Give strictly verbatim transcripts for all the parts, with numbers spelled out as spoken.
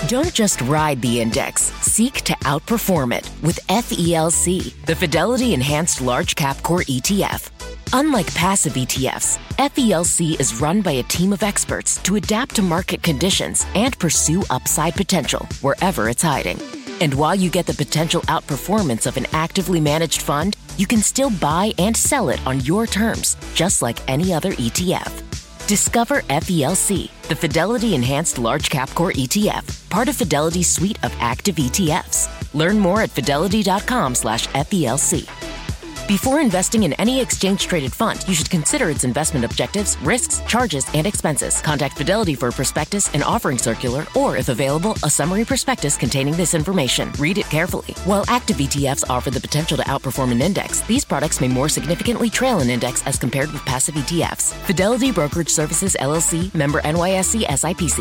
Don't just ride the index. Seek to outperform it with F E L C, the Fidelity Enhanced Large Cap Core E T F. Unlike passive E T Fs, F E L C is run by a team of experts to adapt to market conditions and pursue upside potential wherever it's hiding. And while you get the potential outperformance of an actively managed fund, you can still buy and sell it on your terms, just like any other E T F. Discover F E L C, the Fidelity Enhanced Large Cap Core E T F, part of Fidelity's suite of active E T Fs. Learn more at fidelity.com slash FELC. Before investing in any exchange-traded fund, you should consider its investment objectives, risks, charges, and expenses. Contact Fidelity for a prospectus and offering circular, or, if available, a summary prospectus containing this information. Read it carefully. While active E T Fs offer the potential to outperform an index, these products may more significantly trail an index as compared with passive E T Fs. Fidelity Brokerage Services, L L C, member N Y S E S I P C.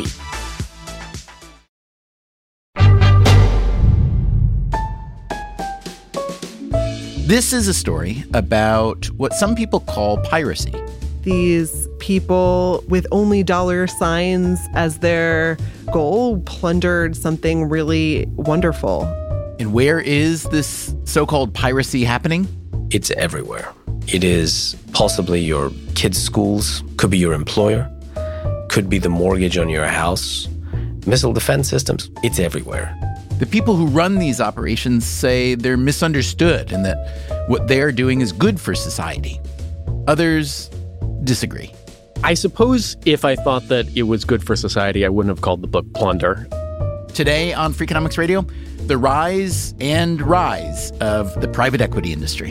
This is a story about what some people call piracy. These people with only dollar signs as their goal plundered something really wonderful. And where is this so-called piracy happening? It's everywhere. It is possibly your kids' schools, could be your employer, could be the mortgage on your house, missile defense systems. It's everywhere. The people who run these operations say they're misunderstood and that what they're doing is good for society. Others disagree. I suppose if I thought that it was good for society, I wouldn't have called the book Plunder. Today on Freakonomics Radio, the rise and rise of the private equity industry.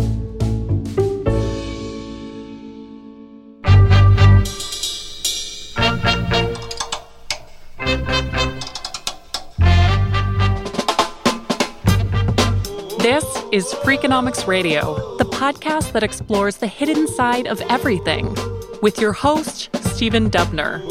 This is Freakonomics Radio, the podcast that explores the hidden side of everything, with your host, Stephen Dubner.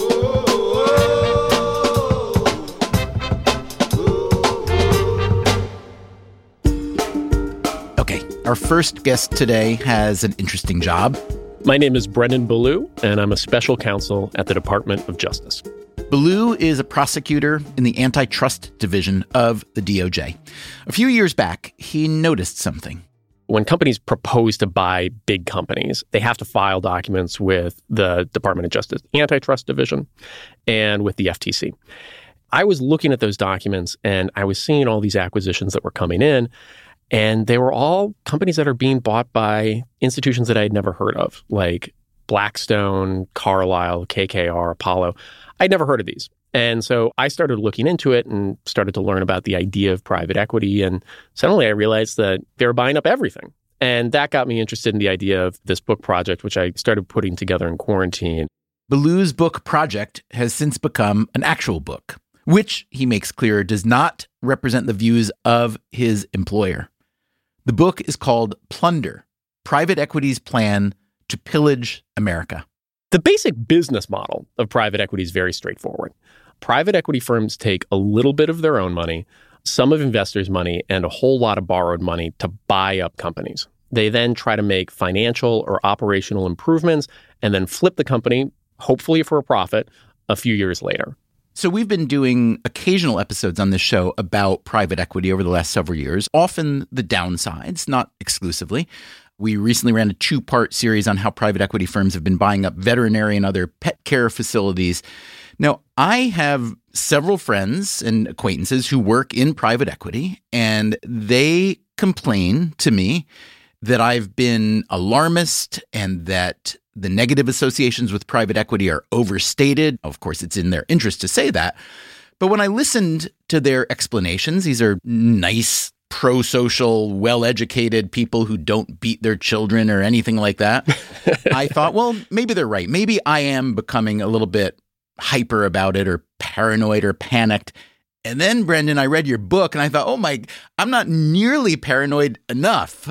Okay, our first guest today has an interesting job. My name is Brendan Ballou, and I'm a special counsel at the Department of Justice. Ballou is a prosecutor in the antitrust division of the D O J. A few years back, he noticed something. When companies propose to buy big companies, they have to file documents with the Department of Justice Antitrust Division and with the F T C. I was looking at those documents, and I was seeing all these acquisitions that were coming in, and they were all companies that are being bought by institutions that I had never heard of, like Blackstone, Carlyle, K K R, Apollo. I'd never heard of these. And so I started looking into it and started to learn about the idea of private equity. And suddenly I realized that they were buying up everything. And that got me interested in the idea of this book project, which I started putting together in quarantine. Ballou's book project has since become an actual book, which, he makes clear, does not represent the views of his employer. The book is called Plunder, Private Equity's Plan to Pillage America. The basic business model of private equity is very straightforward. Private equity firms take a little bit of their own money, some of investors' money, and a whole lot of borrowed money to buy up companies. They then try to make financial or operational improvements and then flip the company, hopefully for a profit, a few years later. So we've been doing occasional episodes on this show about private equity over the last several years, often the downsides, not exclusively. We recently ran a two-part series on how private equity firms have been buying up veterinary and other pet care facilities. Now, I have several friends and acquaintances who work in private equity, and they complain to me that I've been alarmist and that the negative associations with private equity are overstated. Of course, it's in their interest to say that. But when I listened to their explanations, these are nice, pro-social, well-educated people who don't beat their children or anything like that. I thought, well, maybe they're right. Maybe I am becoming a little bit hyper about it or paranoid or panicked. And then, Brendan, I read your book and I thought, oh my, I'm not nearly paranoid enough.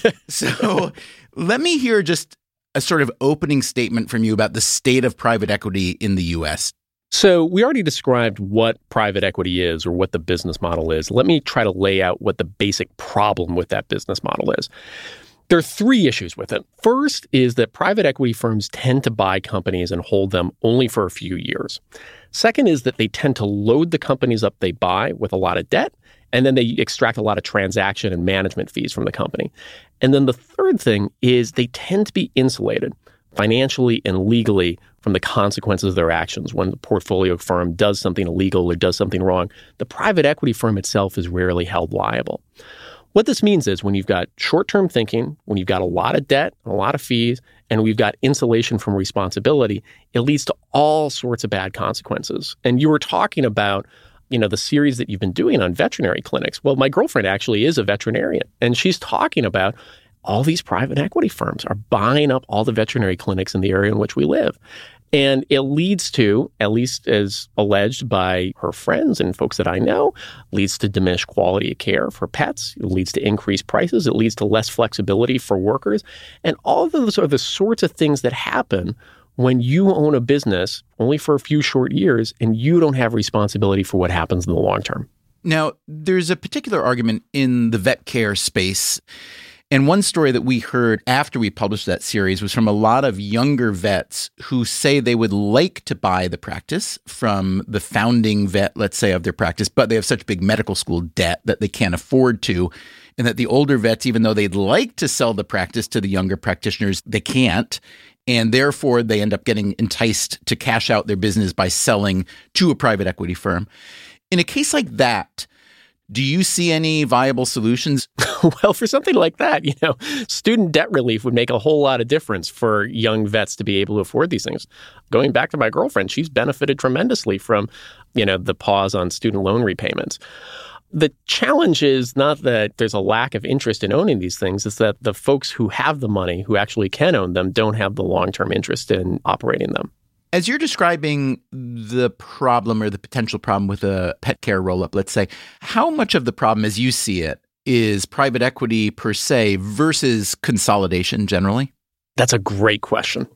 So let me hear just a sort of opening statement from you about the state of private equity in the U S. So we already described what private equity is or what the business model is. Let me try to lay out what the basic problem with that business model is. There are three issues with it. First is that private equity firms tend to buy companies and hold them only for a few years. Second is that they tend to load the companies up they buy with a lot of debt, and then they extract a lot of transaction and management fees from the company. And then the third thing is they tend to be insulated financially and legally from the consequences of their actions. When the portfolio firm does something illegal or does something wrong, the private equity firm itself is rarely held liable. What this means is when you've got short-term thinking, when you've got a lot of debt, a lot of fees, and we've got insulation from responsibility, it leads to all sorts of bad consequences. And you were talking about, you know, the series that you've been doing on veterinary clinics. Well, my girlfriend actually is a veterinarian, and she's talking about all these private equity firms are buying up all the veterinary clinics in the area in which we live. And it leads to, at least as alleged by her friends and folks that I know, leads to diminished quality of care for pets. It leads to increased prices. It leads to less flexibility for workers. And all of those are the sorts of things that happen when you own a business only for a few short years and you don't have responsibility for what happens in the long term. Now, there's a particular argument in the vet care space. And one story that we heard after we published that series was from a lot of younger vets who say they would like to buy the practice from the founding vet, let's say, of their practice, but they have such big medical school debt that they can't afford to. And that the older vets, even though they'd like to sell the practice to the younger practitioners, they can't. And therefore, they end up getting enticed to cash out their business by selling to a private equity firm. In a case like that, do you see any viable solutions? Well, for something like that, you know, student debt relief would make a whole lot of difference for young vets to be able to afford these things. Going back to my girlfriend, she's benefited tremendously from, you know, the pause on student loan repayments. The challenge is not that there's a lack of interest in owning these things, it's that the folks who have the money, who actually can own them, don't have the long-term interest in operating them. As you're describing the problem or the potential problem with a pet care roll-up, let's say, how much of the problem, as you see it, is private equity per se versus consolidation generally? That's a great question.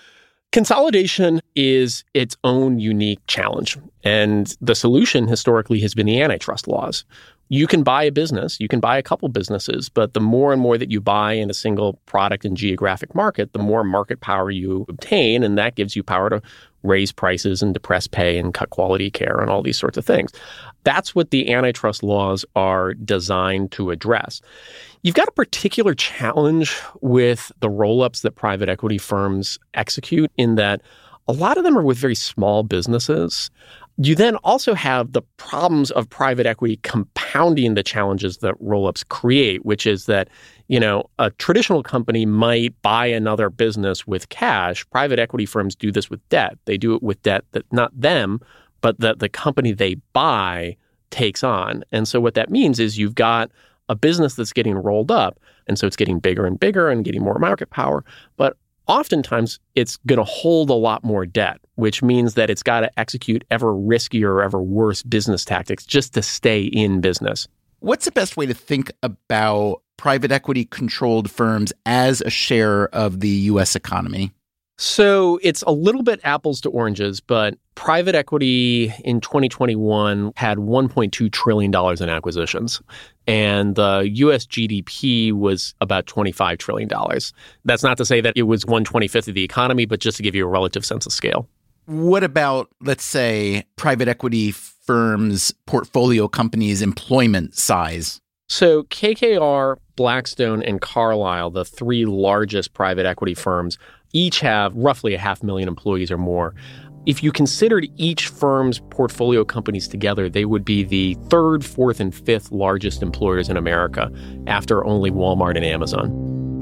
Consolidation is its own unique challenge, and the solution historically has been the antitrust laws. You can buy a business, you can buy a couple businesses, but the more and more that you buy in a single product and geographic market, the more market power you obtain, and that gives you power to raise prices and depress pay and cut quality care and all these sorts of things. That's what the antitrust laws are designed to address. You've got a particular challenge with the roll-ups that private equity firms execute in that a lot of them are with very small businesses. You then also have the problems of private equity compounding the challenges that roll-ups create, which is that, you know, a traditional company might buy another business with cash. Private equity firms do this with debt. They do it with debt that not them, but that the company they buy takes on. And so what that means is you've got a business that's getting rolled up, and so it's getting bigger and bigger and getting more market power, but oftentimes it's going to hold a lot more debt, which means that it's got to execute ever riskier or ever worse business tactics just to stay in business. What's the best way to think about private equity controlled firms as a share of the U S economy? So it's a little bit apples to oranges, but private equity in twenty twenty-one had one point two trillion dollars in acquisitions, and the U S G D P was about twenty-five trillion dollars. That's not to say that it was one twenty-fifth of the economy, but just to give you a relative sense of scale. What about, let's say, private equity firms, portfolio companies' employment size? So K K R, Blackstone, and Carlyle, the three largest private equity firms, each have roughly a half million employees or more. If you considered each firm's portfolio companies together, they would be the third, fourth, and fifth largest employers in America after only Walmart and Amazon.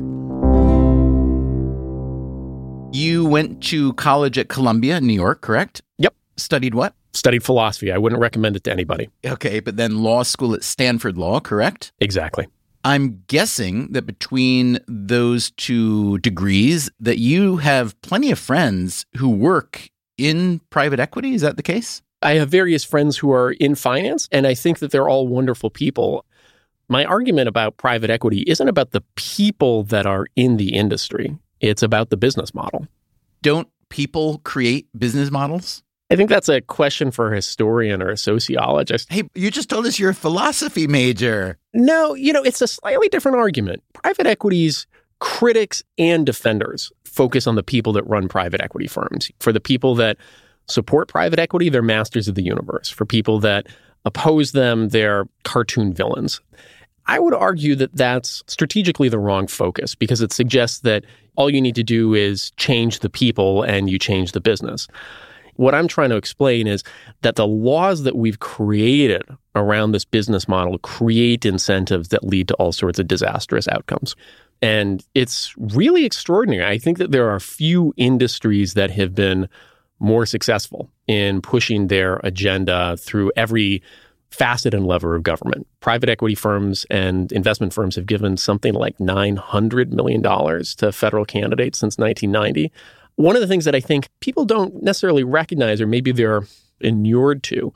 You went to college at Columbia in New York, correct? Yep. Studied what? Studied philosophy. I wouldn't recommend it to anybody. Okay, but then law school at Stanford Law, correct? Exactly. I'm guessing that between those two degrees that you have plenty of friends who work in private equity. Is that the case? I have various friends who are in finance, and I think that they're all wonderful people. My argument about private equity isn't about the people that are in the industry. It's about the business model. Don't people create business models? I think that's a question for a historian or a sociologist. Hey, you just told us you're a philosophy major. No, you know, it's a slightly different argument. Private equities critics and defenders focus on the people that run private equity firms. For the people that support private equity, they're masters of the universe. For people that oppose them, they're cartoon villains. I would argue that that's strategically the wrong focus because it suggests that all you need to do is change the people and you change the business. What I'm trying to explain is that the laws that we've created around this business model create incentives that lead to all sorts of disastrous outcomes. And it's really extraordinary. I think that there are few industries that have been more successful in pushing their agenda through every facet and lever of government. Private equity firms and investment firms have given something like nine hundred million dollars to federal candidates since nineteen ninety. One of the things that I think people don't necessarily recognize, or maybe they're inured to,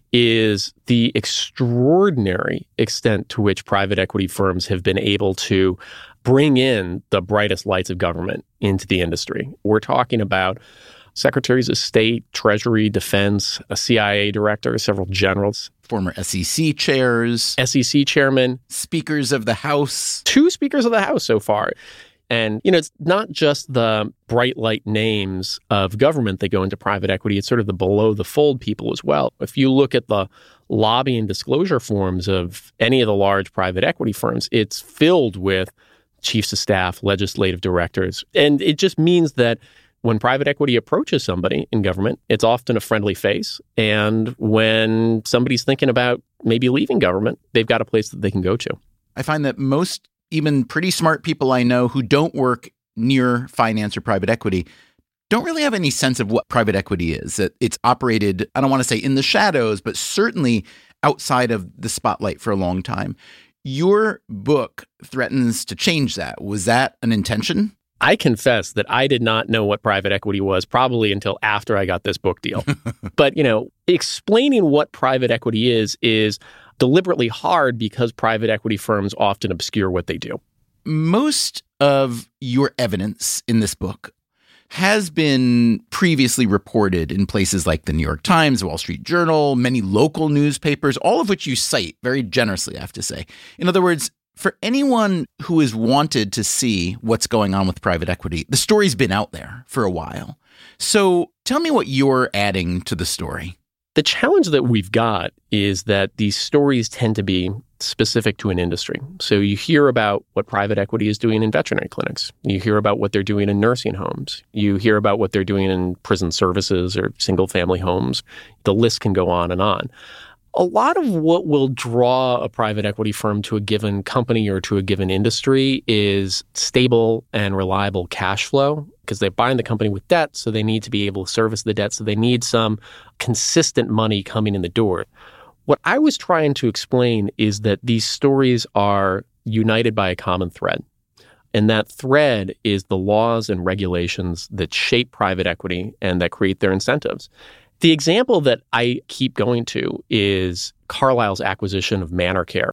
is the extraordinary extent to which private equity firms have been able to bring in the brightest lights of government into the industry. We're talking about secretaries of state, treasury, defense, a C I A director, several generals. Former S E C chairs. S E C chairman. Speakers of the House. Two speakers of the House so far. And, you know, it's not just the bright light names of government that go into private equity. It's sort of the below the fold people as well. If you look at the lobby and disclosure forms of any of the large private equity firms, it's filled with chiefs of staff, legislative directors. And it just means that when private equity approaches somebody in government, it's often a friendly face. And when somebody's thinking about maybe leaving government, they've got a place that they can go to. I find that most even pretty smart people I know who don't work near finance or private equity don't really have any sense of what private equity is. That it's operated, I don't want to say in the shadows, but certainly outside of the spotlight for a long time. Your book threatens to change that. Was that an intention? I confess that I did not know what private equity was probably until after I got this book deal. But, you know, explaining what private equity is, is deliberately hard because private equity firms often obscure what they do. Most of your evidence in this book has been previously reported in places like the New York Times, Wall Street Journal, many local newspapers, all of which you cite very generously, I have to say. In other words, for anyone who has wanted to see what's going on with private equity, the story's been out there for a while. So tell me what you're adding to the story. The challenge that we've got is that these stories tend to be specific to an industry. So you hear about what private equity is doing in veterinary clinics. You hear about what they're doing in nursing homes. You hear about what they're doing in prison services or single-family homes. The list can go on and on. A lot of what will draw a private equity firm to a given company or to a given industry is stable and reliable cash flow, because they bind the company with debt, so they need to be able to service the debt, so they need some consistent money coming in the door. What I was trying to explain is that these stories are united by a common thread, and that thread is the laws and regulations that shape private equity and that create their incentives. The example that I keep going to is Carlyle's acquisition of ManorCare.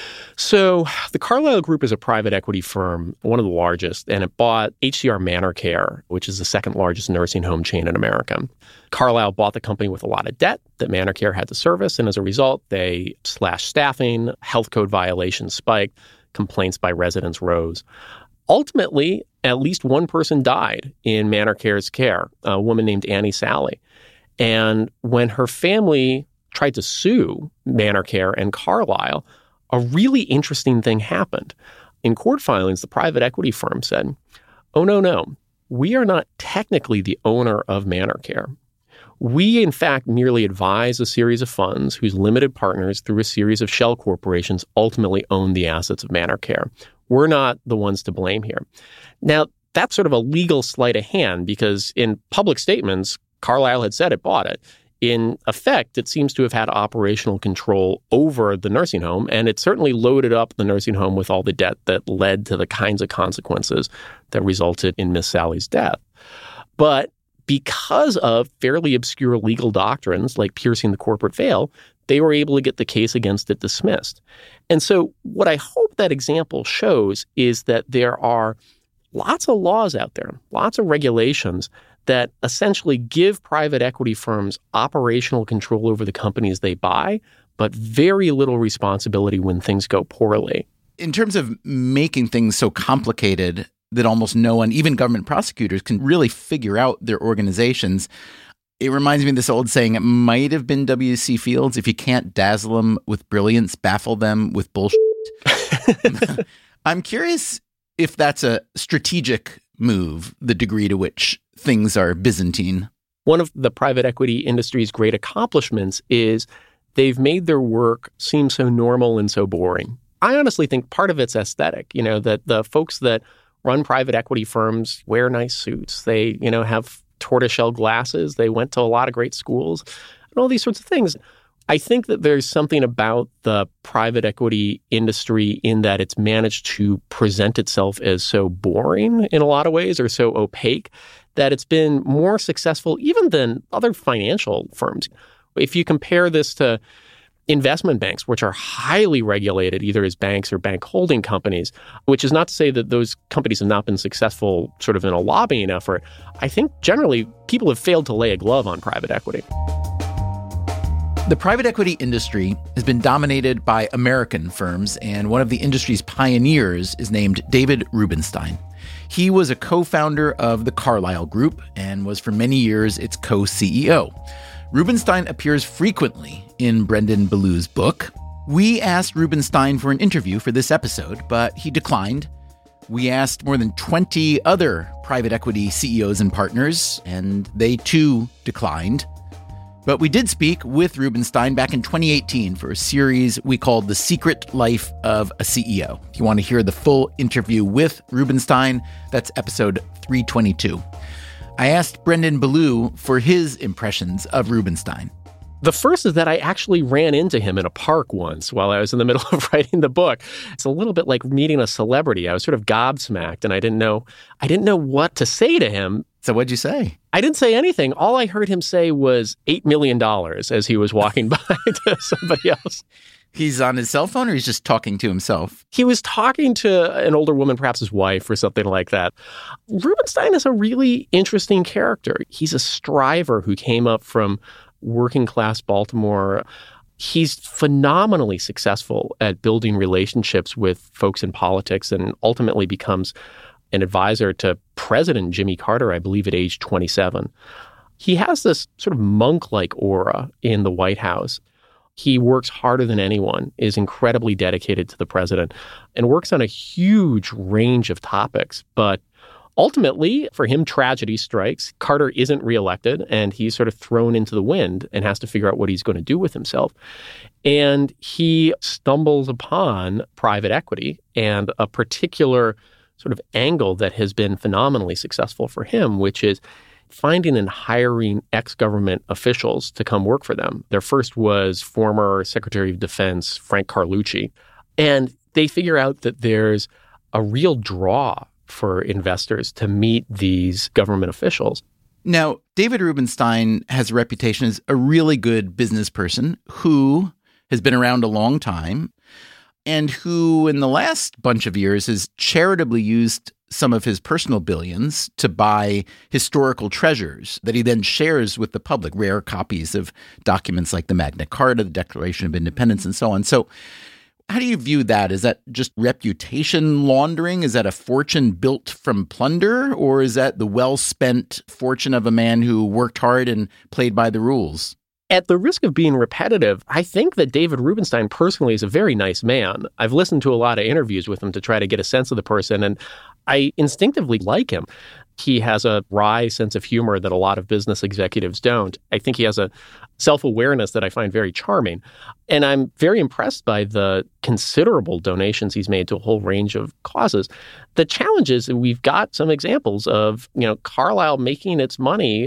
So the Carlyle Group is a private equity firm, one of the largest, and it bought H C R ManorCare, which is the second largest nursing home chain in America. Carlyle bought the company with a lot of debt that ManorCare had to service, and as a result, they slashed staffing, health code violations spiked, complaints by residents rose. Ultimately, at least one person died in ManorCare's care, a woman named Annie Sally. And when her family tried to sue ManorCare and Carlyle, a really interesting thing happened. In court filings, the private equity firm said, oh, no, no, we are not technically the owner of ManorCare. We, in fact, merely advise a series of funds whose limited partners through a series of shell corporations ultimately own the assets of ManorCare. We're not the ones to blame here. Now, that's sort of a legal sleight of hand because in public statements, Carlyle had said it bought it. In effect, it seems to have had operational control over the nursing home, and it certainly loaded up the nursing home with all the debt that led to the kinds of consequences that resulted in Miss Sally's death. But because of fairly obscure legal doctrines like piercing the corporate veil, they were able to get the case against it dismissed. And so what I hope that example shows is that there are lots of laws out there, lots of regulations that essentially give private equity firms operational control over the companies they buy, but very little responsibility when things go poorly. In terms of making things so complicated that almost no one, even government prosecutors, can really figure out their organizations. It reminds me of this old saying, it might have been W C Fields, if you can't dazzle them with brilliance, baffle them with bullshit. I'm curious if that's a strategic move, the degree to which things are Byzantine. One of the private equity industry's great accomplishments is they've made their work seem so normal and so boring. I honestly think part of it's aesthetic, you know, that the folks that run private equity firms wear nice suits. They, you know, have tortoiseshell glasses. They went to a lot of great schools and all these sorts of things. I think that there's something about the private equity industry in that it's managed to present itself as so boring in a lot of ways, or so opaque, that it's been more successful even than other financial firms. If you compare this to investment banks, which are highly regulated either as banks or bank holding companies, which is not to say that those companies have not been successful sort of in a lobbying effort, I think generally people have failed to lay a glove on private equity. The private equity industry has been dominated by American firms, and one of the industry's pioneers is named David Rubenstein. He was a co-founder of the Carlyle Group and was for many years its co-C E O. Rubenstein appears frequently in Brendan Ballou's book. We asked Rubenstein for an interview for this episode, but he declined. We asked more than twenty other private equity C E Os and partners, and they too declined. But we did speak with Rubenstein back in twenty eighteen for a series we called The Secret Life of a C E O. If you want to hear the full interview with Rubenstein, that's episode three twenty-two. I asked Brendan Ballou for his impressions of Rubenstein. The first is that I actually ran into him in a park once while I was in the middle of writing the book. It's a little bit like meeting a celebrity. I was sort of gobsmacked, and I didn't know I didn't know what to say to him. So what'd you say? I didn't say anything. All I heard him say was eight million dollars as he was walking by to somebody else. He's on his cell phone, or he's just talking to himself? He was talking to an older woman, perhaps his wife or something like that. Rubenstein is a really interesting character. He's a striver who came up from working class Baltimore. He's phenomenally successful at building relationships with folks in politics and ultimately becomes an advisor to President Jimmy Carter, I believe, at age twenty-seven. He has this sort of monk-like aura in the White House. He works harder than anyone, is incredibly dedicated to the president, and works on a huge range of topics. But ultimately, for him, tragedy strikes. Carter isn't reelected, and he's sort of thrown into the wind and has to figure out what he's going to do with himself. And he stumbles upon private equity and a particular sort of angle that has been phenomenally successful for him, which is finding and hiring ex-government officials to come work for them. Their first was former Secretary of Defense Frank Carlucci. And they figure out that there's a real draw for investors to meet these government officials. Now, David Rubenstein has a reputation as a really good business person who has been around a long time and who in the last bunch of years has charitably used some of his personal billions to buy historical treasures that he then shares with the public, rare copies of documents like the Magna Carta, the Declaration of Independence, and so on. So how do you view that? Is that just reputation laundering? Is that a fortune built from plunder? Or is that the well-spent fortune of a man who worked hard and played by the rules? At the risk of being repetitive, I think that David Rubenstein personally is a very nice man. I've listened to a lot of interviews with him to try to get a sense of the person, and I instinctively like him. He has a wry sense of humor that a lot of business executives don't. I think he has a self-awareness that I find very charming. And I'm very impressed by the considerable donations he's made to a whole range of causes. The challenge is that we've got some examples of, you know, Carlyle making its money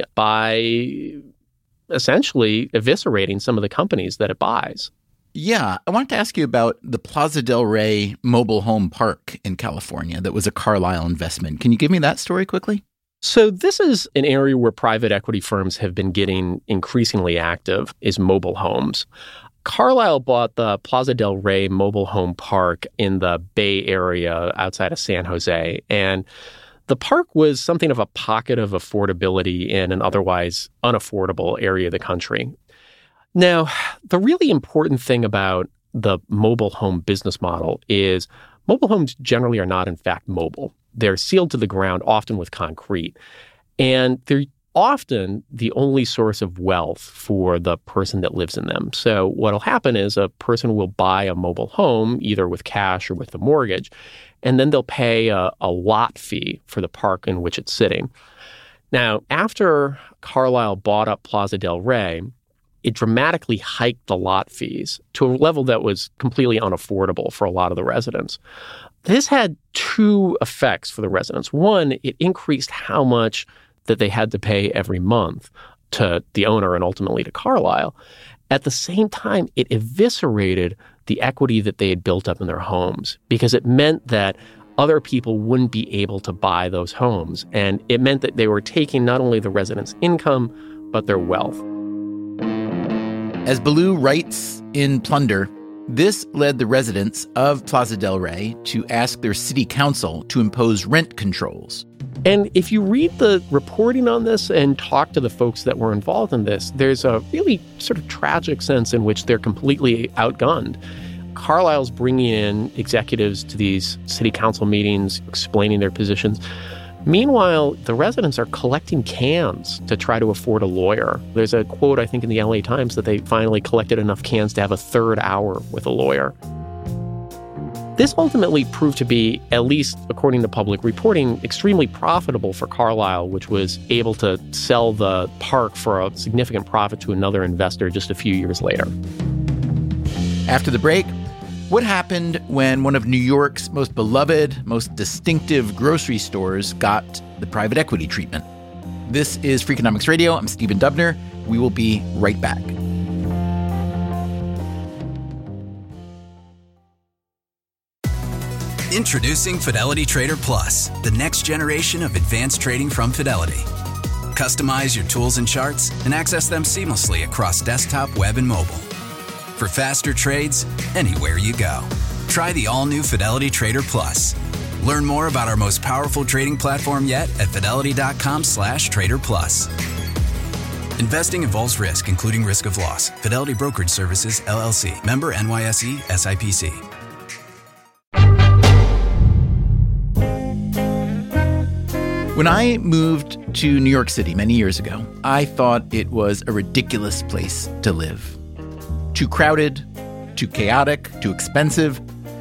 by essentially eviscerating some of the companies that it buys. Yeah, I wanted to ask you about the Plaza del Rey mobile home park in California that was a Carlyle investment. Can you give me that story quickly? So this is an area where private equity firms have been getting increasingly active, is mobile homes. Carlyle bought the Plaza del Rey mobile home park in the Bay Area outside of San Jose, and the park was something of a pocket of affordability in an otherwise unaffordable area of the country. Now, the really important thing about the mobile home business model is mobile homes generally are not, in fact, mobile. They're sealed to the ground, often with concrete. And they're often the only source of wealth for the person that lives in them. So what'll happen is a person will buy a mobile home, either with cash or with a mortgage, and then they'll pay a, a lot fee for the park in which it's sitting. Now, after Carlyle bought up Plaza del Rey, it dramatically hiked the lot fees to a level that was completely unaffordable for a lot of the residents. This had two effects for the residents. One, it increased how much that they had to pay every month to the owner and ultimately to Carlyle. At the same time, it eviscerated the equity that they had built up in their homes because it meant that other people wouldn't be able to buy those homes. And it meant that they were taking not only the residents' income, but their wealth. As Ballou writes in Plunder, this led the residents of Plaza del Rey to ask their city council to impose rent controls. And if you read the reporting on this and talk to the folks that were involved in this, there's a really sort of tragic sense in which they're completely outgunned. Carlyle's bringing in executives to these city council meetings, explaining their positions. Meanwhile, the residents are collecting cans to try to afford a lawyer. There's a quote, I think, in the L A Times that they finally collected enough cans to have a third hour with a lawyer. This ultimately proved to be, at least according to public reporting, extremely profitable for Carlyle, which was able to sell the park for a significant profit to another investor just a few years later. After the break, what happened when one of New York's most beloved, most distinctive grocery stores got the private equity treatment? This is Freakonomics Radio. I'm Stephen Dubner. We will be right back. Introducing Fidelity Trader Plus, the next generation of advanced trading from Fidelity. Customize your tools and charts and access them seamlessly across desktop, web, and mobile. For faster trades, anywhere you go. Try the all-new Fidelity Trader Plus. Learn more about our most powerful trading platform yet at fidelity.com slash trader plus. Investing involves risk, including risk of loss. Fidelity Brokerage Services, L L C. Member N Y S E, S I P C. When I moved to New York City many years ago, I thought it was a ridiculous place to live. Too crowded, too chaotic, too expensive.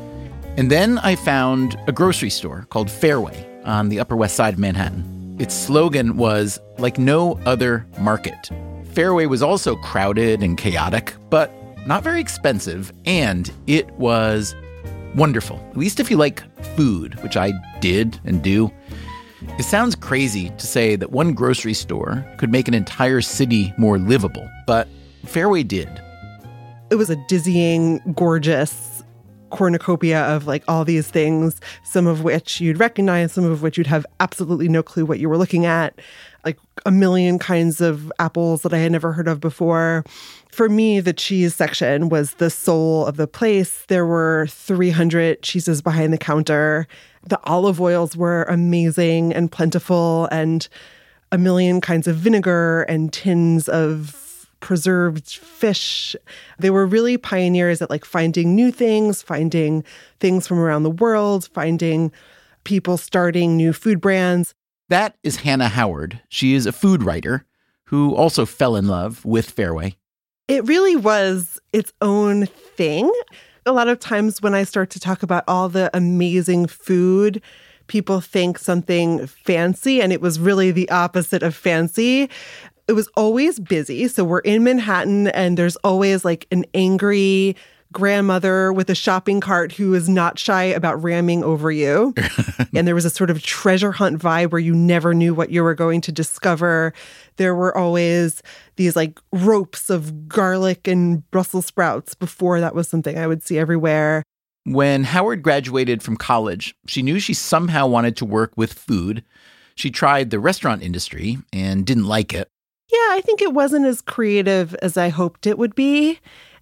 And then I found a grocery store called Fairway on the Upper West Side of Manhattan. Its slogan was, like no other market. Fairway was also crowded and chaotic, but not very expensive, and it was wonderful, at least if you like food, which I did and do. It sounds crazy to say that one grocery store could make an entire city more livable, but Fairway did. It was a dizzying, gorgeous cornucopia of like all these things, some of which you'd recognize, some of which you'd have absolutely no clue what you were looking at, like a million kinds of apples that I had never heard of before. For me, the cheese section was the soul of the place. There were three hundred cheeses behind the counter. The olive oils were amazing and plentiful, and a million kinds of vinegar and tins of preserved fish. They were really pioneers at like finding new things, finding things from around the world, finding people starting new food brands. That is Hannah Howard. She is a food writer who also fell in love with Fairway. It really was its own thing. A lot of times when I start to talk about all the amazing food, people think something fancy, and it was really the opposite of fancy. It was always busy. So we're in Manhattan, and there's always like an angry grandmother with a shopping cart who is not shy about ramming over you. And there was a sort of treasure hunt vibe where you never knew what you were going to discover. There were always these like ropes of garlic and Brussels sprouts. Before, that was something I would see everywhere. When Howard graduated from college, she knew she somehow wanted to work with food. She tried the restaurant industry and didn't like it. Yeah, I think it wasn't as creative as I hoped it would be.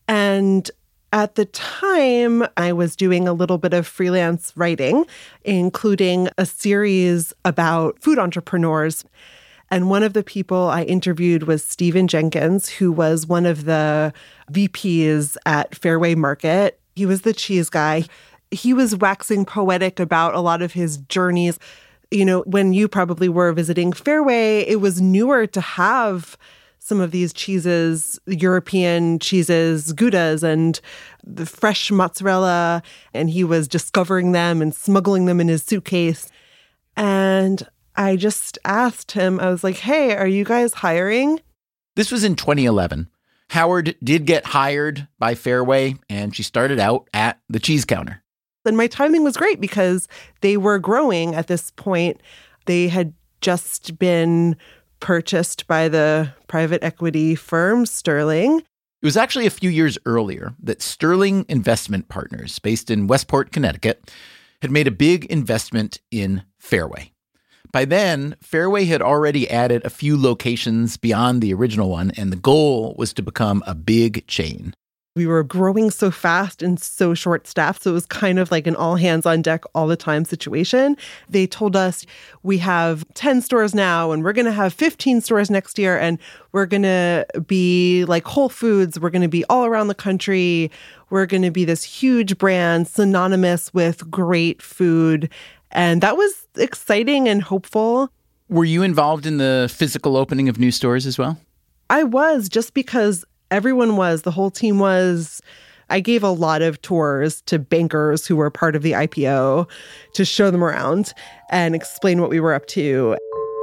And at the time, I was doing a little bit of freelance writing, including a series about food entrepreneurs. And one of the people I interviewed was Stephen Jenkins, who was one of the V Ps at Fairway Market. He was the cheese guy. he was waxing poetic about a lot of his journeys. You know, when you probably were visiting Fairway, it was newer to have some of these cheeses, European cheeses, Goudas, and the fresh mozzarella, and he was discovering them and smuggling them in his suitcase. And I just asked him, I was like, hey, are you guys hiring? This was in twenty eleven. Howard did get hired by Fairway, and she started out at the cheese counter. And my timing was great because they were growing at this point. They had just been purchased by the private equity firm Sterling. It was actually a few years earlier that Sterling Investment Partners, based in Westport, Connecticut, had made a big investment in Fairway. By then, Fairway had already added a few locations beyond the original one, and the goal was to become a big chain. We were growing so fast and so short-staffed, so it was kind of like an all-hands-on-deck all-the-time situation. They told us, we have ten stores now, and we're going to have fifteen stores next year, and we're going to be like Whole Foods. We're going to be all around the country. We're going to be this huge brand synonymous with great food. And that was exciting and hopeful. Were you involved in the physical opening of new stores as well? I was, just because everyone was, the whole team was. I gave a lot of tours to bankers who were part of the I P O to show them around and explain what we were up to.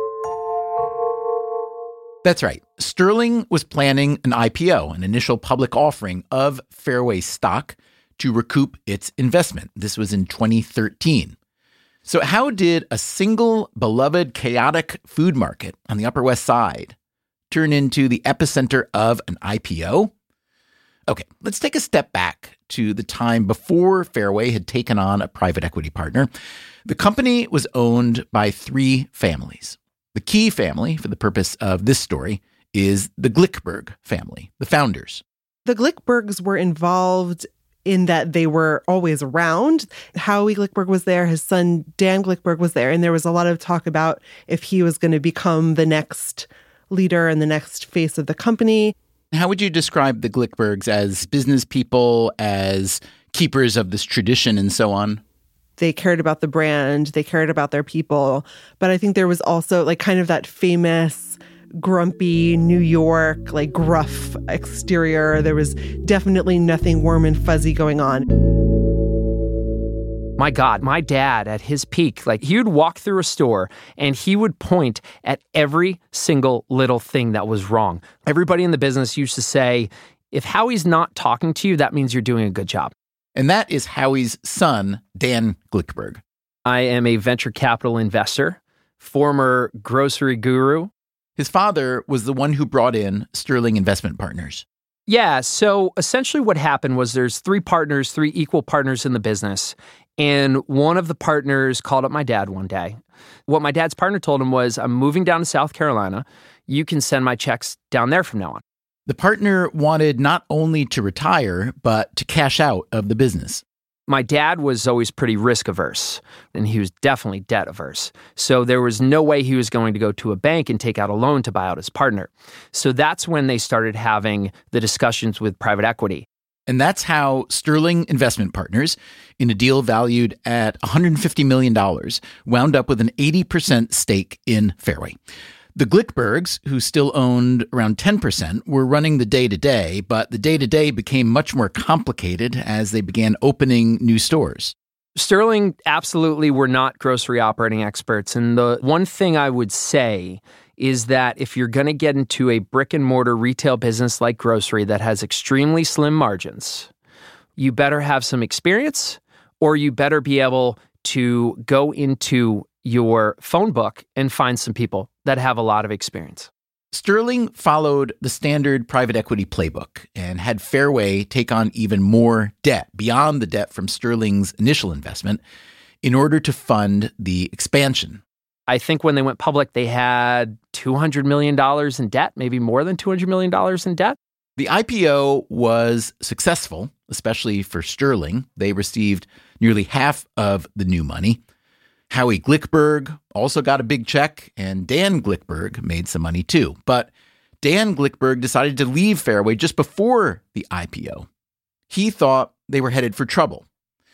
That's right. Sterling was planning an I P O, an initial public offering of Fairway stock to recoup its investment. This was in twenty thirteen. So how did a single beloved chaotic food market on the Upper West Side turn into the epicenter of an I P O? Okay, let's take a step back to the time before Fairway had taken on a private equity partner. The company was owned by three families. The key family, for the purpose of this story, is the Glickberg family, the founders. The Glickbergs were involved in that they were always around. Howie Glickberg was there. His son, Dan Glickberg, was there. And there was a lot of talk about if he was going to become the next leader and the next face of the company. How would you describe the Glickbergs as business people, as keepers of this tradition and so on? They cared about the brand. They cared about their people. But I think there was also like kind of that famous grumpy New York, like gruff exterior. There was definitely nothing warm and fuzzy going on. My God, my dad at his peak, like he would walk through a store and he would point at every single little thing that was wrong. Everybody in the business used to say, if Howie's not talking to you, that means you're doing a good job. And that is Howie's son, Dan Glickberg. I am a venture capital investor, former grocery guru. His father was the one who brought in Sterling Investment Partners. Yeah, so essentially what happened was there's three partners, three equal partners in the business. And one of the partners called up my dad one day. What my dad's partner told him was, I'm moving down to South Carolina. You can send my checks down there from now on. The partner wanted not only to retire, but to cash out of the business. My dad was always pretty risk averse, and he was definitely debt averse. So there was no way he was going to go to a bank and take out a loan to buy out his partner. So that's when they started having the discussions with private equity. And that's how Sterling Investment Partners, in a deal valued at one hundred fifty million dollars, wound up with an eighty percent stake in Fairway. The Glickbergs, who still owned around ten percent, were running the day-to-day, but the day-to-day became much more complicated as they began opening new stores. Sterling absolutely were not grocery operating experts. And the one thing I would say is that if you're going to get into a brick-and-mortar retail business like grocery that has extremely slim margins, you better have some experience, or you better be able to go into your phone book and find some people that have a lot of experience. Sterling followed the standard private equity playbook and had Fairway take on even more debt beyond the debt from Sterling's initial investment in order to fund the expansion. I think when they went public, they had two hundred million dollars in debt, maybe more than two hundred million dollars in debt. The I P O was successful, especially for Sterling. They received nearly half of the new money. Howie Glickberg also got a big check, and Dan Glickberg made some money too. But Dan Glickberg decided to leave Fairway just before the I P O. He thought they were headed for trouble.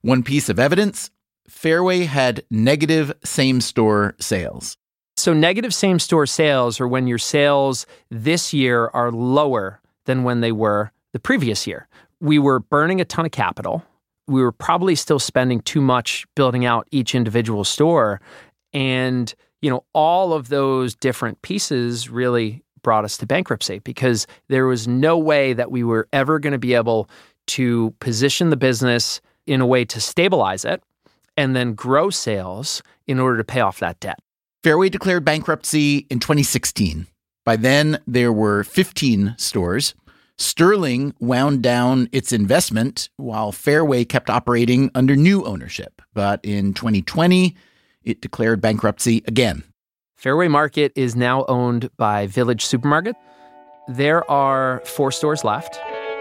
One piece of evidence, Fairway had negative same-store sales. So negative same-store sales are when your sales this year are lower than when they were the previous year. We were burning a ton of capital. We were probably still spending too much building out each individual store. And, you know, all of those different pieces really brought us to bankruptcy because there was no way that we were ever going to be able to position the business in a way to stabilize it and then grow sales in order to pay off that debt. Fairway declared bankruptcy in twenty sixteen. By then, there were fifteen stores. Sterling wound down its investment while Fairway kept operating under new ownership. But in twenty twenty, it declared bankruptcy again. Fairway Market is now owned by Village Supermarket. There are four stores left.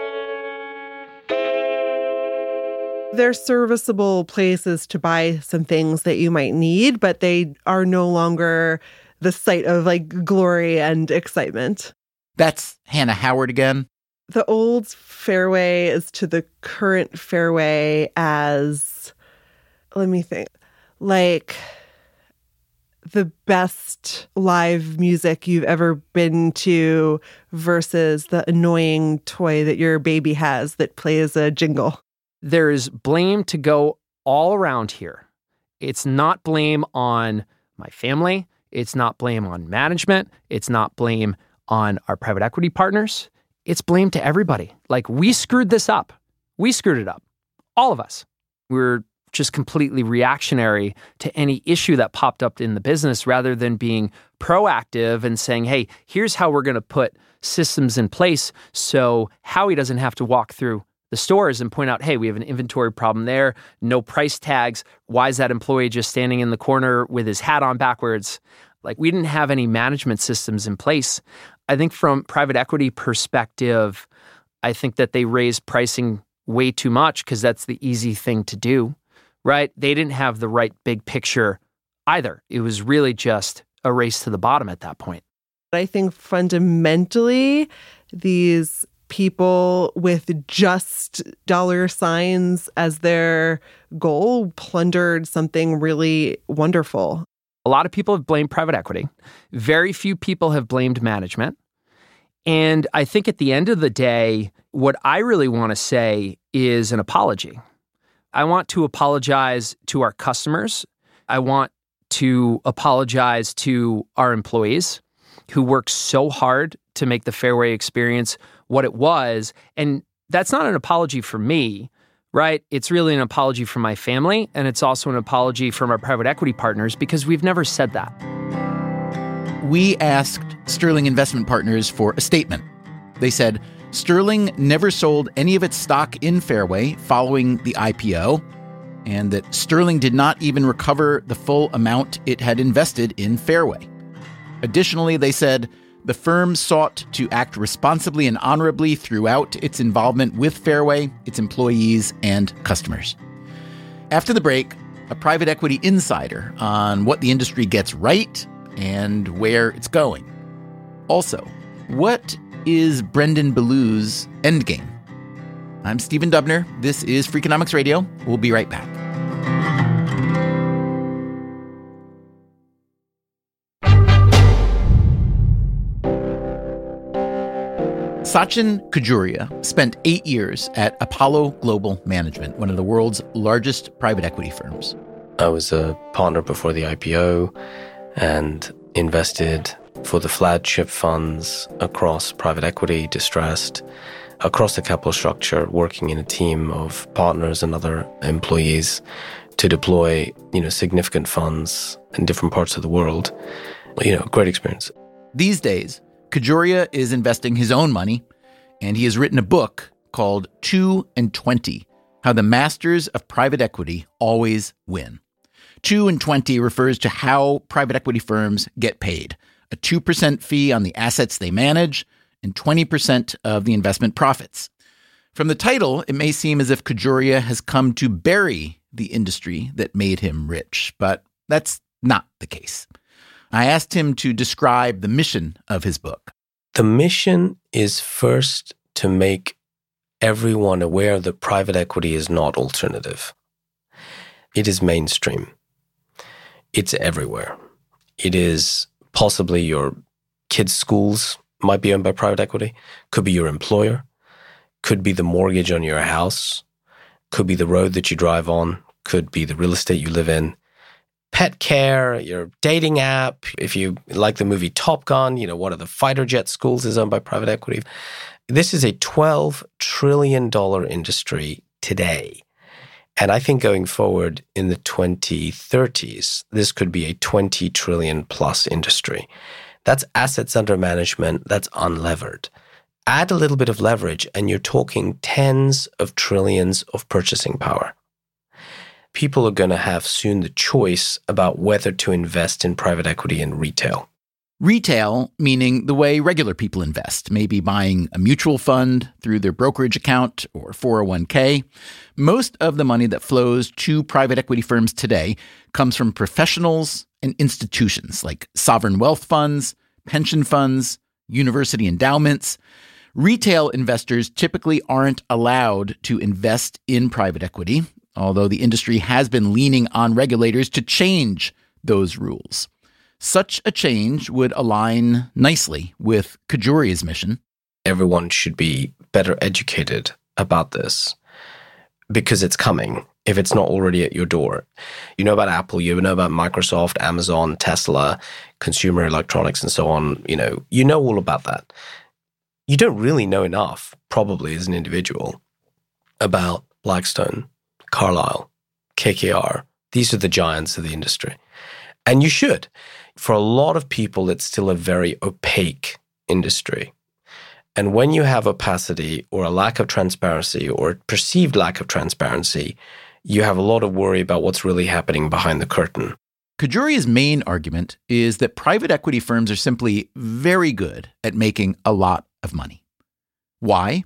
They're serviceable places to buy some things that you might need, but they are no longer the site of like glory and excitement. That's Hannah Howard again. The old Fairway is to the current Fairway as, let me think, like the best live music you've ever been to versus the annoying toy that your baby has that plays a jingle. There is blame to go all around here. It's not blame on my family. It's not blame on management. It's not blame on our private equity partners. It's blame to everybody. Like, we screwed this up. We screwed it up. All of us. We're just completely reactionary to any issue that popped up in the business rather than being proactive and saying, hey, here's how we're going to put systems in place so Howie doesn't have to walk through the stores and point out, hey, we have an inventory problem there, no price tags. Why is that employee just standing in the corner with his hat on backwards? Like, we didn't have any management systems in place. I think from private equity perspective, I think that they raised pricing way too much because that's the easy thing to do, right? They didn't have the right big picture either. It was really just a race to the bottom at that point. I think fundamentally, these people with just dollar signs as their goal plundered something really wonderful. A lot of people have blamed private equity. Very few people have blamed management. And I think at the end of the day, what I really want to say is an apology. I want to apologize to our customers. I want to apologize to our employees who worked so hard to make the Fairway experience what it was. And that's not an apology for me, right? It's really an apology from my family, and it's also an apology from our private equity partners because we've never said that. We asked Sterling Investment Partners for a statement. They said Sterling never sold any of its stock in Fairway following the I P O, and that Sterling did not even recover the full amount it had invested in Fairway. Additionally, they said the firm sought to act responsibly and honorably throughout its involvement with Fairway, its employees, and customers. After the break, a private equity insider on what the industry gets right and where it's going. Also, what is Brendan Ballou's endgame? I'm Stephen Dubner. This is Freakonomics Radio. We'll be right back. Sachin Kajuria spent eight years at Apollo Global Management, one of the world's largest private equity firms. I was a partner before the I P O and invested for the flagship funds across private equity, distressed, across the capital structure, working in a team of partners and other employees to deploy, you know, significant funds in different parts of the world. You know, great experience. These days, Kajuria is investing his own money, and he has written a book called two and twenty, How the Masters of Private Equity Always Win. two and twenty refers to how private equity firms get paid, a two percent fee on the assets they manage and twenty percent of the investment profits. From the title, it may seem as if Kajuria has come to bury the industry that made him rich, but that's not the case. I asked him to describe the mission of his book. The mission is first to make everyone aware that private equity is not alternative. It is mainstream. It's everywhere. It is possibly your kids' schools might be owned by private equity, could be your employer, could be the mortgage on your house, could be the road that you drive on, could be the real estate you live in, pet care, your dating app. If you like the movie Top Gun, you know, one of the fighter jet schools is owned by private equity. This is a twelve trillion dollars industry today. And I think going forward in the twenty thirties, this could be a twenty trillion plus industry. That's assets under management that's unlevered. Add a little bit of leverage and you're talking tens of trillions of purchasing power. People are going to have soon the choice about whether to invest in private equity and retail. Retail, meaning the way regular people invest, maybe buying a mutual fund through their brokerage account or four oh one k. Most of the money that flows to private equity firms today comes from professionals and institutions like sovereign wealth funds, pension funds, university endowments. Retail investors typically aren't allowed to invest in private equity, although the industry has been leaning on regulators to change those rules. Such a change would align nicely with Kejuria's mission. Everyone should be better educated about this because it's coming if it's not already at your door. You know about Apple, you know about Microsoft, Amazon, Tesla, consumer electronics, and so on. You know, you know all about that. You don't really know enough, probably as an individual, about Blackstone, Carlyle, K K R. These are the giants of the industry. And you should. For a lot of people, it's still a very opaque industry. And when you have opacity or a lack of transparency or a perceived lack of transparency, you have a lot of worry about what's really happening behind the curtain. Kejuria's main argument is that private equity firms are simply very good at making a lot of money. Why?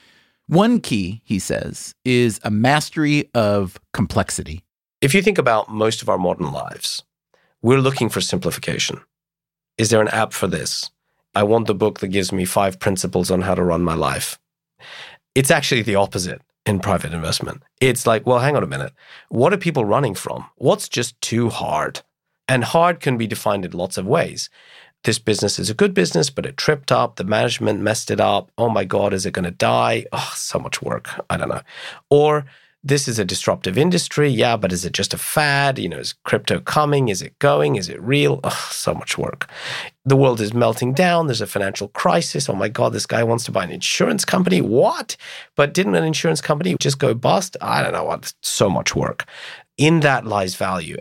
One key, he says, is a mastery of complexity. If you think about most of our modern lives, we're looking for simplification. Is there an app for this? I want the book that gives me five principles on how to run my life. It's actually the opposite in private investment. It's like, well, hang on a minute. What are people running from? What's just too hard? And hard can be defined in lots of ways. This business is a good business, but it tripped up. The management messed it up. Oh my God, is it going to die? Oh, so much work. I don't know. Or this is a disruptive industry. Yeah, but is it just a fad? You know, is crypto coming? Is it going? Is it real? Oh, so much work. The world is melting down. There's a financial crisis. Oh my God, this guy wants to buy an insurance company. What? But didn't an insurance company just go bust? I don't know what. So much work. In that lies value.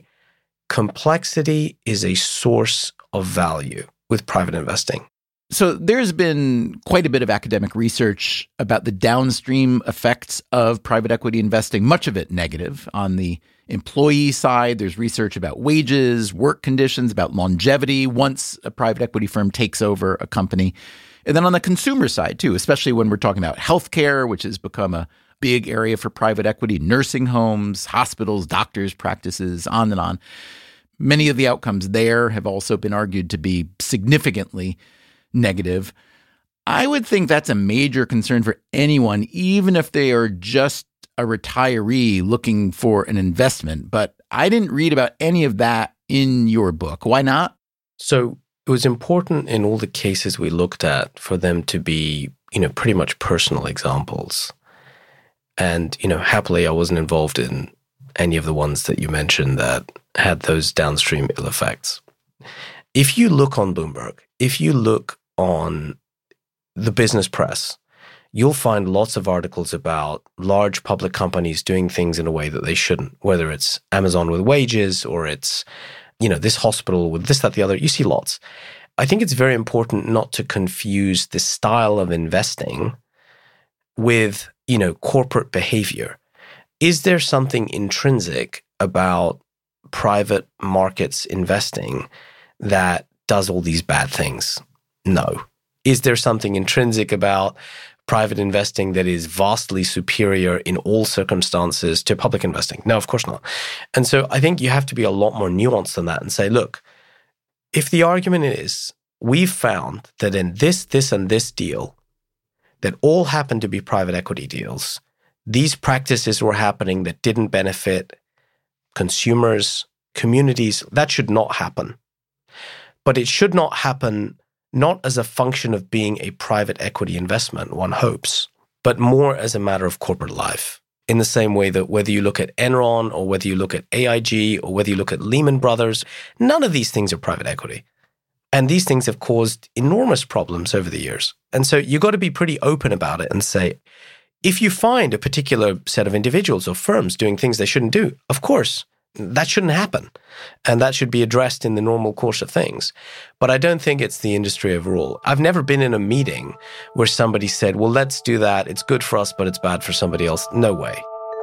Complexity is a source of value with private investing. So there's been quite a bit of academic research about the downstream effects of private equity investing, much of it negative. On the employee side, there's research about wages, work conditions, about longevity once a private equity firm takes over a company. And then on the consumer side, too, especially when we're talking about healthcare, which has become a big area for private equity, nursing homes, hospitals, doctors' practices, on and on. Many of the outcomes there have also been argued to be significantly negative. I would think that's a major concern for anyone, even if they are just a retiree looking for an investment. But I didn't read about any of that in your book. Why not? So it was important in all the cases we looked at for them to be, you know, pretty much personal examples. And, you know, happily, I wasn't involved in any of the ones that you mentioned that had those downstream ill effects. If you look on Bloomberg, if you look on the business press, you'll find lots of articles about large public companies doing things in a way that they shouldn't, whether it's Amazon with wages or it's, you know, this hospital with this, that, the other. You see lots. I think it's very important not to confuse the style of investing with, you know, corporate behavior. Is there something intrinsic about private markets investing that does all these bad things? No. Is there something intrinsic about private investing that is vastly superior in all circumstances to public investing? No, of course not. And so I think you have to be a lot more nuanced than that and say, look, if the argument is we've found that in this, this, and this deal, that all happened to be private equity deals, these practices were happening that didn't benefit consumers, communities. That should not happen. But it should not happen not as a function of being a private equity investment, one hopes, but more as a matter of corporate life. In the same way that whether you look at Enron or whether you look at A I G or whether you look at Lehman Brothers, none of these things are private equity. And these things have caused enormous problems over the years. And so you've got to be pretty open about it and say, if you find a particular set of individuals or firms doing things they shouldn't do, of course, that shouldn't happen. And that should be addressed in the normal course of things. But I don't think it's the industry overall. I've never been in a meeting where somebody said, well, let's do that. It's good for us, but it's bad for somebody else. No way.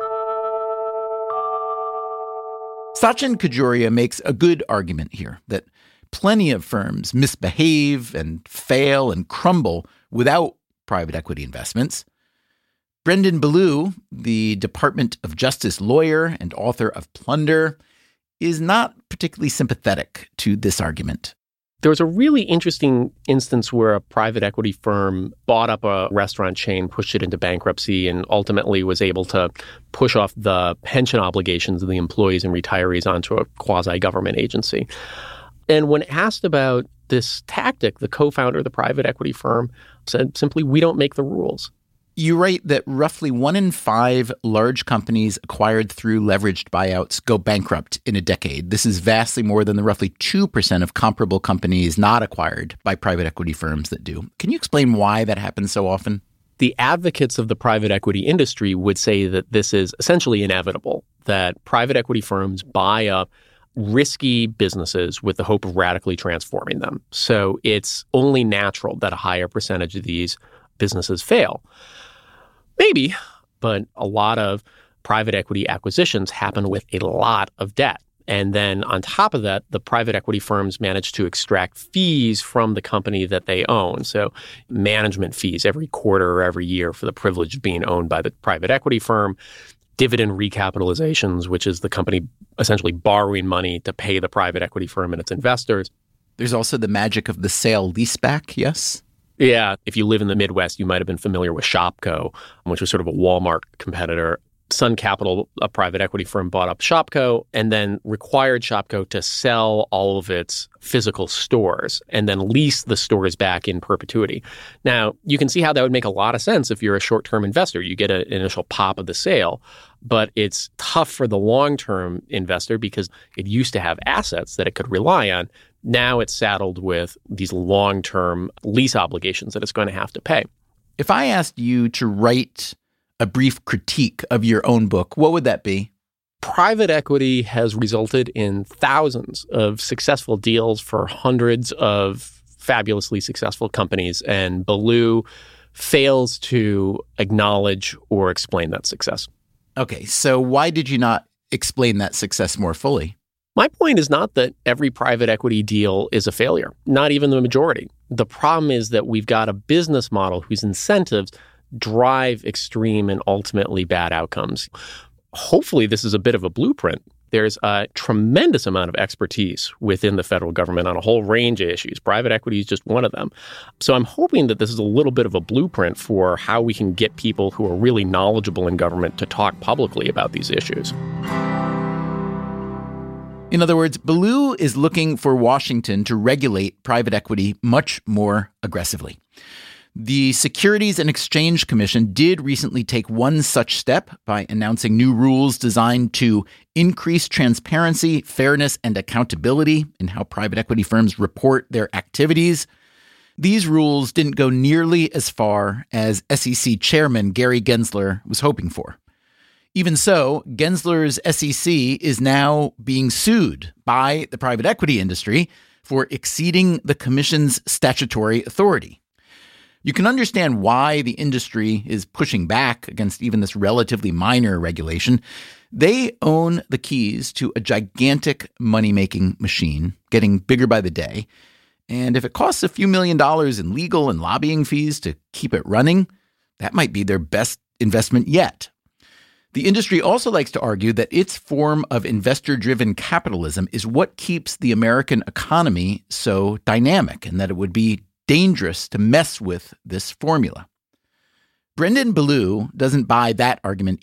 Sachin Kajoria makes a good argument here that plenty of firms misbehave and fail and crumble without private equity investments. Brendan Ballou, the Department of Justice lawyer and author of Plunder, is not particularly sympathetic to this argument. There was a really interesting instance where a private equity firm bought up a restaurant chain, pushed it into bankruptcy, and ultimately was able to push off the pension obligations of the employees and retirees onto a quasi-government agency. And when asked about this tactic, the co-founder of the private equity firm said simply, we don't make the rules. You write that roughly one in five large companies acquired through leveraged buyouts go bankrupt in a decade. This is vastly more than the roughly two percent of comparable companies not acquired by private equity firms that do. Can you explain why that happens so often? The advocates of the private equity industry would say that this is essentially inevitable, that private equity firms buy up risky businesses with the hope of radically transforming them. So it's only natural that a higher percentage of these businesses fail. Maybe, but a lot of private equity acquisitions happen with a lot of debt. And then on top of that, the private equity firms manage to extract fees from the company that they own. So management fees every quarter or every year for the privilege of being owned by the private equity firm. Dividend recapitalizations, which is the company essentially borrowing money to pay the private equity firm and its investors. There's also the magic of the sale leaseback, yes? Yeah. If you live in the Midwest, you might have been familiar with Shopko, which was sort of a Walmart competitor. Sun Capital, a private equity firm, bought up Shopko and then required Shopko to sell all of its physical stores and then lease the stores back in perpetuity. Now, you can see how that would make a lot of sense if you're a short-term investor. You get an initial pop of the sale, but it's tough for the long-term investor because it used to have assets that it could rely on. Now it's saddled with these long-term lease obligations that it's going to have to pay. If I asked you to write a brief critique of your own book, what would that be? Private equity has resulted in thousands of successful deals for hundreds of fabulously successful companies, and Ballou fails to acknowledge or explain that success. Okay, so why did you not explain that success more fully? My point is not that every private equity deal is a failure, not even the majority. The problem is that we've got a business model whose incentives drive extreme and ultimately bad outcomes. Hopefully, this is a bit of a blueprint. There's a tremendous amount of expertise within the federal government on a whole range of issues. Private equity is just one of them. So I'm hoping that this is a little bit of a blueprint for how we can get people who are really knowledgeable in government to talk publicly about these issues. In other words, Ballou is looking for Washington to regulate private equity much more aggressively. The Securities and Exchange Commission did recently take one such step by announcing new rules designed to increase transparency, fairness, and accountability in how private equity firms report their activities. These rules didn't go nearly as far as S E C Chairman Gary Gensler was hoping for. Even so, Gensler's S E C is now being sued by the private equity industry for exceeding the commission's statutory authority. You can understand why the industry is pushing back against even this relatively minor regulation. They own the keys to a gigantic money-making machine, getting bigger by the day. And if it costs a few million dollars in legal and lobbying fees to keep it running, that might be their best investment yet. The industry also likes to argue that its form of investor-driven capitalism is what keeps the American economy so dynamic, and that it would be dangerous to mess with this formula. Brendan Ballou doesn't buy that argument either.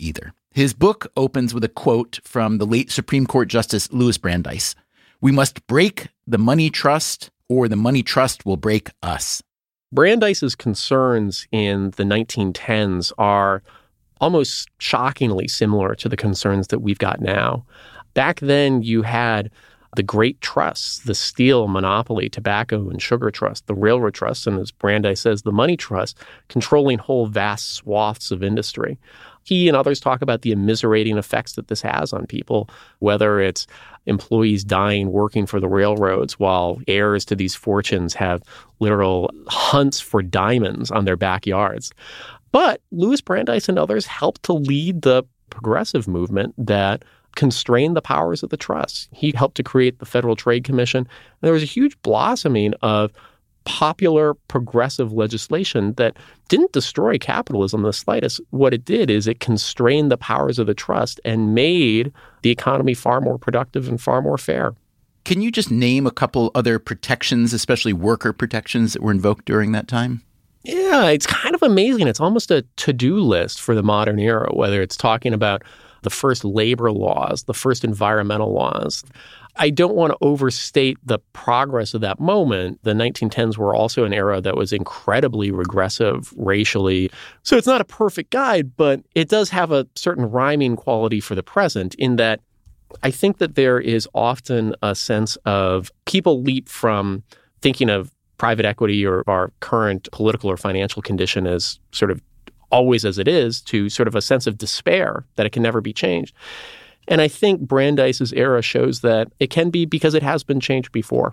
His book opens with a quote from the late Supreme Court Justice Louis Brandeis. "We must break the money trust, or the money trust will break us." Brandeis's concerns in the nineteen tens are almost shockingly similar to the concerns that we've got now. Back then, you had the great trusts, the steel monopoly, tobacco and sugar trust, the railroad trust, and as Brandeis says, the money trust, controlling whole vast swaths of industry. He and others talk about the immiserating effects that this has on people, whether it's employees dying working for the railroads while heirs to these fortunes have literal hunts for diamonds on their backyards. But Louis Brandeis and others helped to lead the progressive movement that constrained the powers of the trusts. He helped to create the Federal Trade Commission. And there was a huge blossoming of popular progressive legislation that didn't destroy capitalism the slightest. What it did is it constrained the powers of the trust and made the economy far more productive and far more fair. Can you just name a couple other protections, especially worker protections, that were invoked during that time? Yeah, it's kind of amazing. It's almost a to-do list for the modern era, whether it's talking about the first labor laws, the first environmental laws. I don't want to overstate the progress of that moment. The nineteen tens were also an era that was incredibly regressive racially. So it's not a perfect guide, but it does have a certain rhyming quality for the present in that I think that there is often a sense of people leap from thinking of private equity or our current political or financial condition as sort of always as it is to sort of a sense of despair that it can never be changed. And I think Brandeis's era shows that it can be because it has been changed before.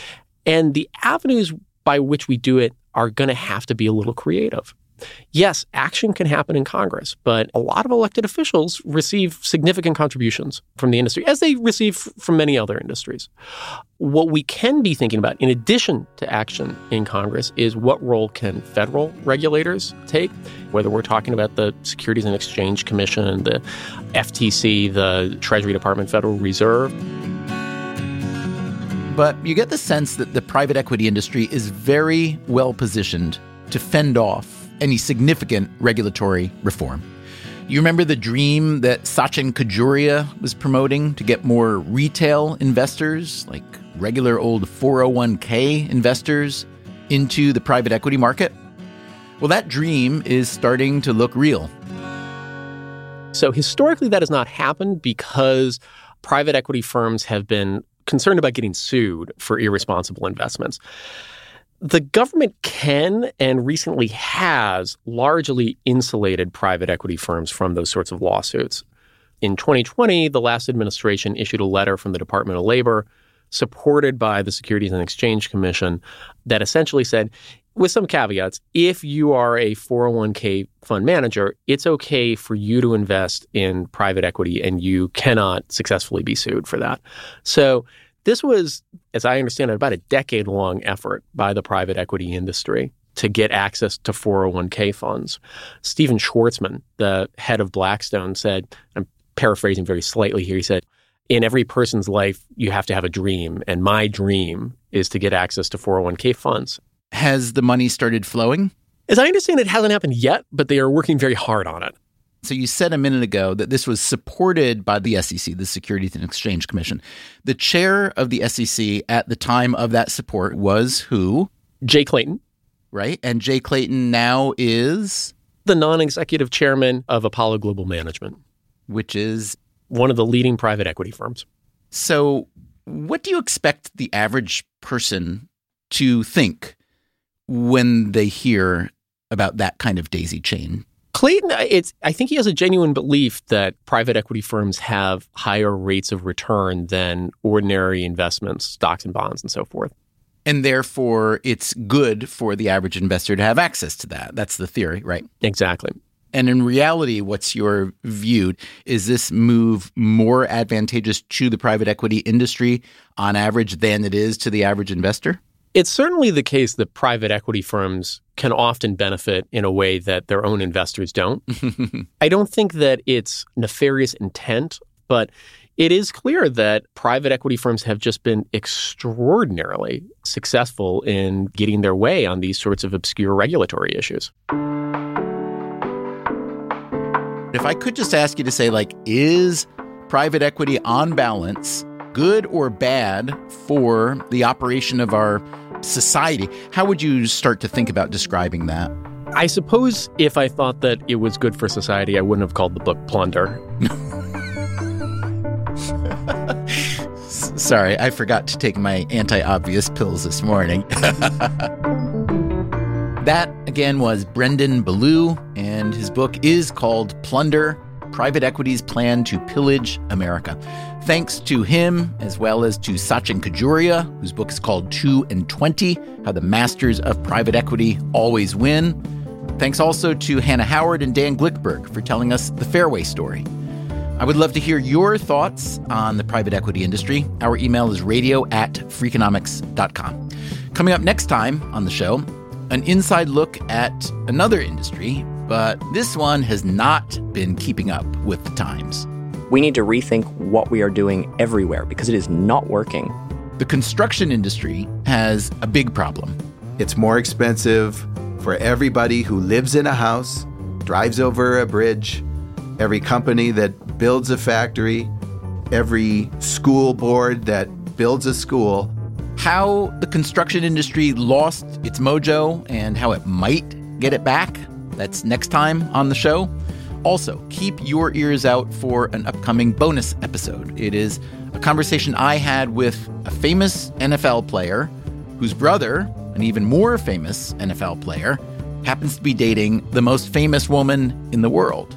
And the avenues by which we do it are going to have to be a little creative. Yes, action can happen in Congress, but a lot of elected officials receive significant contributions from the industry, as they receive from many other industries. What we can be thinking about, in addition to action in Congress, is what role can federal regulators take, whether we're talking about the Securities and Exchange Commission, the F T C, the Treasury Department, Federal Reserve. But you get the sense that the private equity industry is very well positioned to fend off any significant regulatory reform. You remember the dream that Sachin Kajuria was promoting to get more retail investors, like regular old four oh one k investors, into the private equity market? Well, that dream is starting to look real. So historically, that has not happened because private equity firms have been concerned about getting sued for irresponsible investments. The government can and recently has largely insulated private equity firms from those sorts of lawsuits. In twenty twenty, the last administration issued a letter from the Department of Labor, supported by the Securities and Exchange Commission, that essentially said, with some caveats, if you are a four oh one k fund manager, it's okay for you to invest in private equity and you cannot successfully be sued for that. So this was, as I understand it, about a decade-long effort by the private equity industry to get access to four oh one k funds. Stephen Schwartzman, the head of Blackstone, said, I'm paraphrasing very slightly here, he said, in every person's life, you have to have a dream, and my dream is to get access to four oh one k funds. Has the money started flowing? As I understand, it hasn't happened yet, but they are working very hard on it. So you said a minute ago that this was supported by the S E C, the Securities and Exchange Commission. The chair of the S E C at the time of that support was who? Jay Clayton. Right. And Jay Clayton now is? The non-executive chairman of Apollo Global Management. Which is? One of the leading private equity firms. So what do you expect the average person to think when they hear about that kind of daisy chain? Clayton, it's, I think he has a genuine belief that private equity firms have higher rates of return than ordinary investments, stocks and bonds and so forth. And therefore, it's good for the average investor to have access to that. That's the theory, right? Exactly. And in reality, what's your view? Is this move more advantageous to the private equity industry on average than it is to the average investor? It's certainly the case that private equity firms can often benefit in a way that their own investors don't. I don't think that it's nefarious intent, but it is clear that private equity firms have just been extraordinarily successful in getting their way on these sorts of obscure regulatory issues. If I could just ask you to say, like, is private equity on balance good or bad for the operation of our society? How would you start to think about describing that? I suppose if I thought that it was good for society, I wouldn't have called the book Plunder. Sorry, I forgot to take my anti-obvious pills this morning. That, again, was Brendan Ballou, and his book is called Plunder, Private Equity's Plan to Pillage America. Thanks to him, as well as to Sachin Kajuria, whose book is called two and twenty, How the Masters of Private Equity Always Win. Thanks also to Hannah Howard and Dan Glickberg for telling us the Fairway story. I would love to hear your thoughts on the private equity industry. Our email is radio at freakonomics dot com. Coming up next time on the show, an inside look at another industry, but this one has not been keeping up with the times. We need to rethink what we are doing everywhere because it is not working. The construction industry has a big problem. It's more expensive for everybody who lives in a house, drives over a bridge, every company that builds a factory, every school board that builds a school. How the construction industry lost its mojo and how it might get it back. That's next time on the show. Also, keep your ears out for an upcoming bonus episode. It is a conversation I had with a famous N F L player whose brother, an even more famous N F L player, happens to be dating the most famous woman in the world.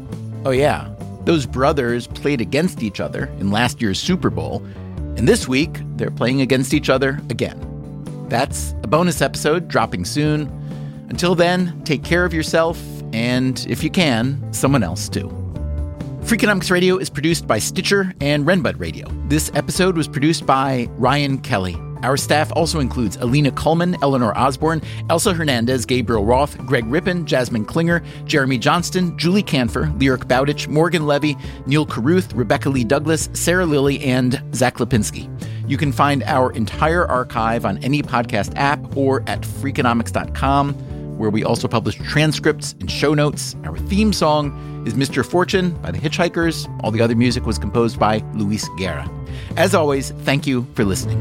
Oh yeah, those brothers played against each other in last year's Super Bowl, and this week they're playing against each other again. That's a bonus episode dropping soon. Until then, take care of yourself, and if you can, someone else too. Freakonomics Radio is produced by Stitcher and Renbud Radio. This episode was produced by Ryan Kelly. Our staff also includes Alina Kuhlman, Eleanor Osborne, Elsa Hernandez, Gabriel Roth, Greg Rippin, Jasmine Klinger, Jeremy Johnston, Julie Canfer, Lyric Bowditch, Morgan Levy, Neil Carruth, Rebecca Lee Douglas, Sarah Lilly, and Zach Lipinski. You can find our entire archive on any podcast app or at freakonomics dot com, where we also publish transcripts and show notes. Our theme song is Mister Fortune by the Hitchhikers. All the other music was composed by Luis Guerra. As always, thank you for listening.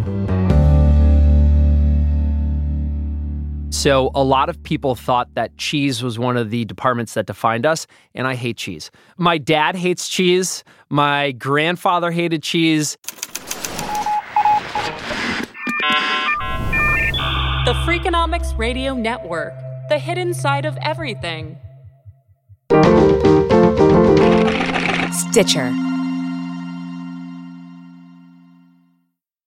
So a lot of people thought that cheese was one of the departments that defined us, and I hate cheese. My dad hates cheese. My grandfather hated cheese. The Freakonomics Radio Network, the hidden side of everything. Stitcher.